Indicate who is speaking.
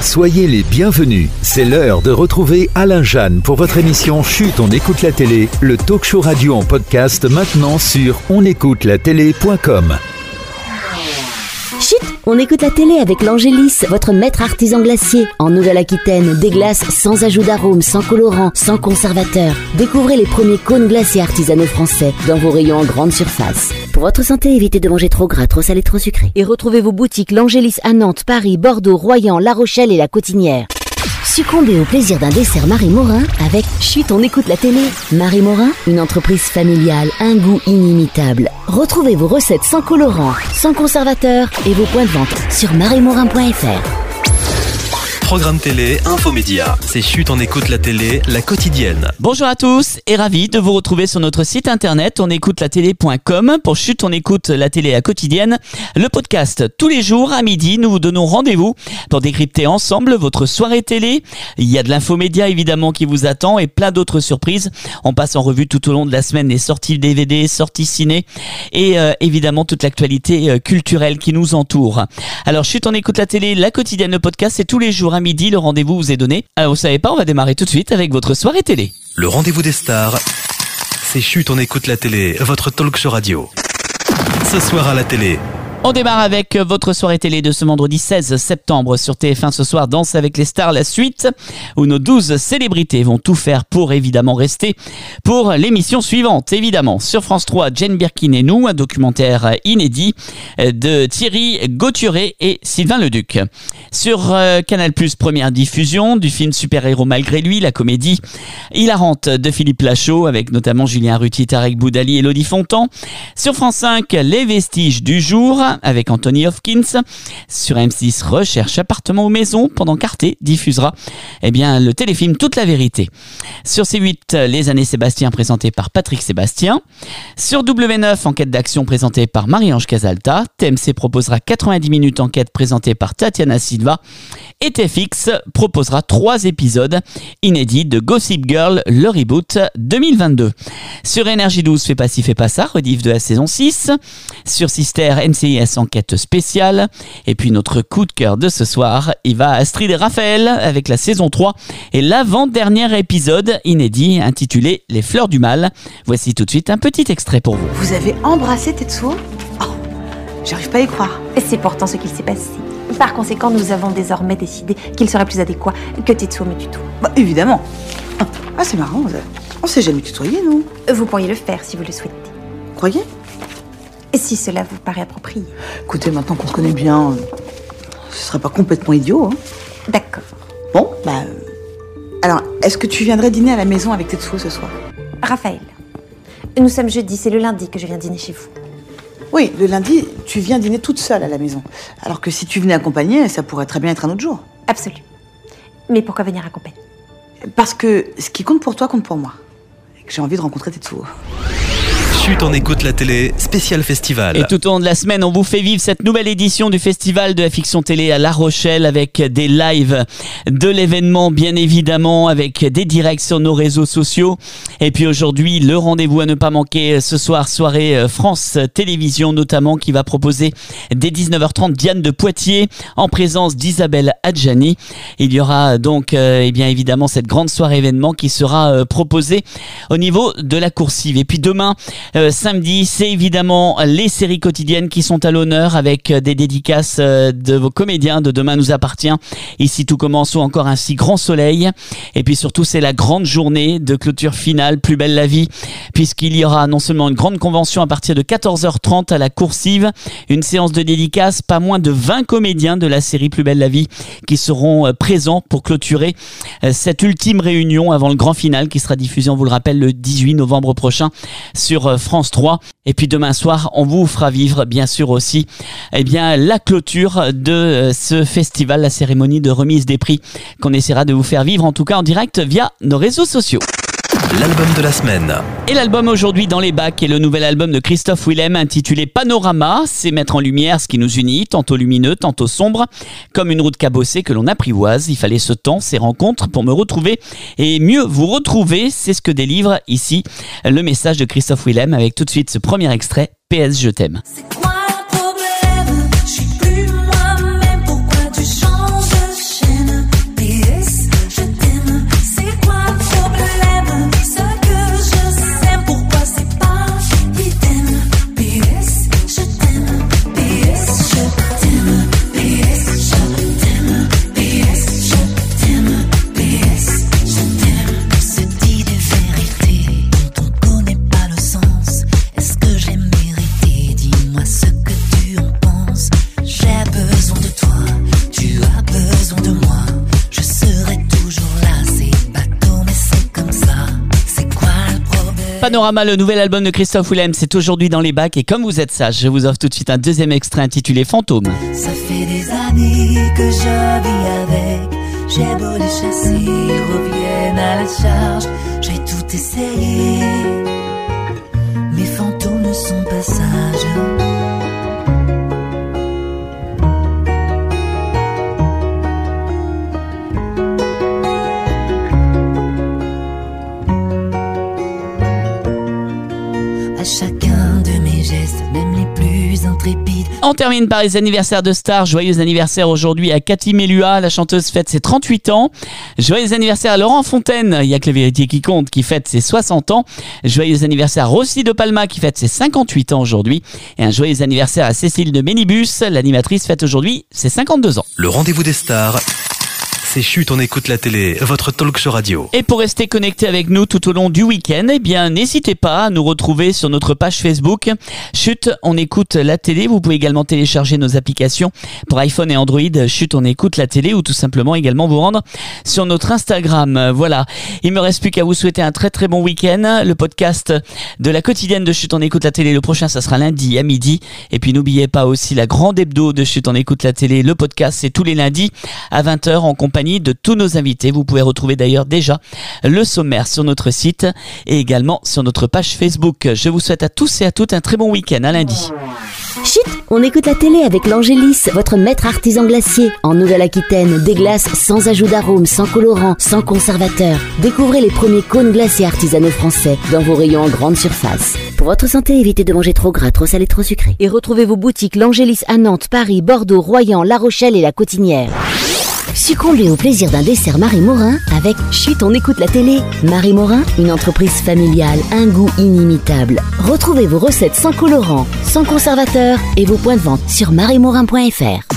Speaker 1: Soyez les bienvenus. C'est l'heure de retrouver Alain Jeanne pour votre émission Chut, on écoute la télé, le talk show radio en podcast maintenant sur onécoutelatélé.com.
Speaker 2: Chut, on écoute la télé avec l'Angélis, votre maître artisan glacier. En Nouvelle-Aquitaine, des glaces sans ajout d'arômes, sans colorant, sans conservateur. Découvrez les premiers cônes glacés artisanaux français dans vos rayons en grande surface. Pour votre santé, évitez de manger trop gras, trop salé, trop sucré. Et retrouvez vos boutiques l'Angélis à Nantes, Paris, Bordeaux, Royan, La Rochelle et La Cotinière. Succombez au plaisir d'un dessert Marie Morin avec Chut, on écoute la télé. Marie Morin, une entreprise familiale, un goût inimitable. Retrouvez vos recettes sans colorant, sans conservateur et vos points de vente sur mariemorin.fr.
Speaker 3: Programme télé, infomédia. C'est Chut, on écoute la télé, la quotidienne.
Speaker 4: Bonjour à tous et ravi de vous retrouver sur notre site internet onécoutelatélé.com pour Chut, on écoute la télé, la quotidienne. Le podcast tous les jours à midi, nous vous donnons rendez-vous pour décrypter ensemble votre soirée télé. Il y a de l'infomédia évidemment qui vous attend et plein d'autres surprises. On passe en revue tout au long de la semaine les sorties DVD, sorties ciné et évidemment toute l'actualité culturelle qui nous entoure. Alors Chut, on écoute la télé, la quotidienne, le podcast, c'est tous les jours à midi, le rendez-vous vous est donné. Alors vous savez pas, on va démarrer tout de suite avec votre soirée télé.
Speaker 3: Le rendez-vous des stars, c'est Chut, on écoute la télé, votre talk show radio. Ce soir à la télé.
Speaker 4: On démarre avec votre soirée télé de ce vendredi 16 septembre sur TF1 ce soir, Danse avec les stars, la suite, où nos 12 célébrités vont tout faire pour évidemment rester pour l'émission suivante. Évidemment, sur France 3, Jane Birkin et nous, un documentaire inédit de Thierry Gauthieret et Sylvain Leduc. Sur Canal+, première diffusion du film Super-héros malgré lui, la comédie hilarante de Philippe Lachaud, avec notamment Julien Ruti, Tarek Boudali et Elodie Fontan. Sur France 5, Les vestiges du jour, avec Anthony Hopkins. Sur M6, Recherche appartement ou maison, pendant qu'Arte diffusera le téléfilm Toute la vérité. Sur C8, Les années Sébastien, présenté par Patrick Sébastien. Sur W9, Enquête d'action, présentée par Marie-Ange Casalta. TMC proposera 90 minutes enquête, présentée par Tatiana Silva. Et TFX proposera 3 épisodes inédits de Gossip Girl, le reboot 2022. Sur Énergie 12, Fais pas ci, fais pas ça, rediff de la saison 6. Sur Sister, NCIS enquête spéciale. Et puis notre coup de cœur de ce soir, il va à Astrid et Raphaël avec la saison 3 et l'avant-dernier épisode inédit intitulé Les fleurs du mal. Voici tout de suite un petit extrait pour vous.
Speaker 5: Vous avez embrassé Tetsuo ? Oh, j'arrive pas à y croire.
Speaker 6: C'est pourtant ce qu'il s'est passé. Par conséquent, nous avons désormais décidé qu'il serait plus adéquat que Tetsuo me tutoie.
Speaker 5: Bah, évidemment. Ah, c'est marrant, on s'est jamais tutoyé, nous.
Speaker 6: Vous pourriez le faire si vous le souhaitez.
Speaker 5: Croyez ?
Speaker 6: Si cela vous paraît approprié.
Speaker 5: Écoutez, maintenant qu'on se connaît bien, ce serait pas complètement idiot, hein.
Speaker 6: D'accord.
Speaker 5: Bon, alors, est-ce que tu viendrais dîner à la maison avec Tetsuo ce soir ?
Speaker 6: Raphaël, nous sommes jeudi, c'est le lundi que je viens dîner chez vous.
Speaker 5: Oui, le lundi, tu viens dîner toute seule à la maison. Alors que si tu venais accompagner, ça pourrait très bien être un autre jour.
Speaker 6: Absolument. Mais pourquoi venir accompagner ?
Speaker 5: Parce que ce qui compte pour toi compte pour moi. Et que j'ai envie de rencontrer Tetsuo.
Speaker 3: Chut, on écoute la télé, spécial festival.
Speaker 4: Et tout au long de la semaine, on vous fait vivre cette nouvelle édition du Festival de la fiction télé à La Rochelle avec des lives de l'événement, bien évidemment, avec des directs sur nos réseaux sociaux. Et puis aujourd'hui, le rendez-vous à ne pas manquer ce soir, soirée France Télévisions notamment, qui va proposer dès 19h30 Diane de Poitiers en présence d'Isabelle Adjani. Il y aura donc évidemment cette grande soirée événement qui sera proposée au niveau de la coursive. Et puis demain, samedi, c'est évidemment les séries quotidiennes qui sont à l'honneur avec des dédicaces de vos comédiens de Demain nous appartient, Ici tout commence ou encore Ainsi grand soleil. Et puis surtout, c'est la grande journée de clôture finale, Plus belle la vie, puisqu'il y aura non seulement une grande convention à partir de 14h30 à la coursive, une séance de dédicaces, pas moins de 20 comédiens de la série Plus belle la vie qui seront présents pour clôturer cette ultime réunion avant le grand final qui sera diffusé, on vous le rappelle, le 18 novembre prochain sur France 3. Et puis demain soir, on vous fera vivre bien sûr aussi la clôture de ce festival, la cérémonie de remise des prix qu'on essaiera de vous faire vivre en tout cas en direct via nos réseaux sociaux.
Speaker 3: L'album de la semaine.
Speaker 4: Et l'album aujourd'hui dans les bacs est le nouvel album de Christophe Willem intitulé Panorama. C'est mettre en lumière ce qui nous unit, tantôt lumineux, tantôt sombre, comme une route cabossée que l'on apprivoise. Il fallait ce temps, ces rencontres pour me retrouver et mieux vous retrouver. C'est ce que délivre ici le message de Christophe Willem avec tout de suite ce premier extrait, PS je t'aime.
Speaker 7: C'est quoi le problème ? Je suis plus moi-même, pourquoi tu changes de chaîne ?
Speaker 4: Panorama, le nouvel album de Christophe Willem, c'est aujourd'hui dans les bacs. Et comme vous êtes sage, je vous offre tout de suite un deuxième extrait intitulé Fantôme.
Speaker 7: Ça fait des années que je vis avec. J'ai beau les chasser, ils reviennent à la charge. J'ai tout essayé. Mes fantômes ne sont pas sages. À chacun de mes gestes, même les plus intrépides.
Speaker 4: On termine par les anniversaires de stars. Joyeux anniversaire aujourd'hui à Cathy Melua, la chanteuse fête ses 38 ans. Joyeux anniversaire à Laurent Fontaine, il y a que la vérité qui compte, qui fête ses 60 ans. Joyeux anniversaire à Rossi de Palma qui fête ses 58 ans aujourd'hui. Et un joyeux anniversaire à Cécile de Ménibus, l'animatrice fête aujourd'hui ses 52 ans.
Speaker 3: Le rendez-vous des stars, c'est Chut, on écoute la télé, votre talk show radio.
Speaker 4: Et pour rester connecté avec nous tout au long du week-end, eh bien, n'hésitez pas à nous retrouver sur notre page Facebook. Chut, on écoute la télé. Vous pouvez également télécharger nos applications pour iPhone et Android. Chut, on écoute la télé, ou tout simplement également vous rendre sur notre Instagram. Voilà. Il me reste plus qu'à vous souhaiter un très très bon week-end. Le podcast de la quotidienne de Chut, on écoute la télé. Le prochain, ça sera lundi à midi. Et puis n'oubliez pas aussi la grande hebdo de Chut, on écoute la télé. Le podcast, c'est tous les lundis à 20h en compagnie de tous nos invités. Vous pouvez retrouver d'ailleurs déjà le sommaire sur notre site et également sur notre page Facebook. Je vous souhaite à tous et à toutes un très bon week-end. À lundi.
Speaker 2: Chut, on écoute la télé avec l'Angélis, votre maître artisan glacier. En Nouvelle-Aquitaine, des glaces sans ajout d'arôme, sans colorant, sans conservateur. Découvrez les premiers cônes glacés artisanaux français dans vos rayons en grande surface. Pour votre santé, évitez de manger trop gras, trop salé, trop sucré. Et retrouvez vos boutiques l'Angélis à Nantes, Paris, Bordeaux, Royan, La Rochelle et La Cotinière. Succombez au plaisir d'un dessert Marie Morin avec Chut, on écoute la télé. Marie Morin, une entreprise familiale, un goût inimitable. Retrouvez vos recettes sans colorant, sans conservateur et vos points de vente sur mariemorin.fr.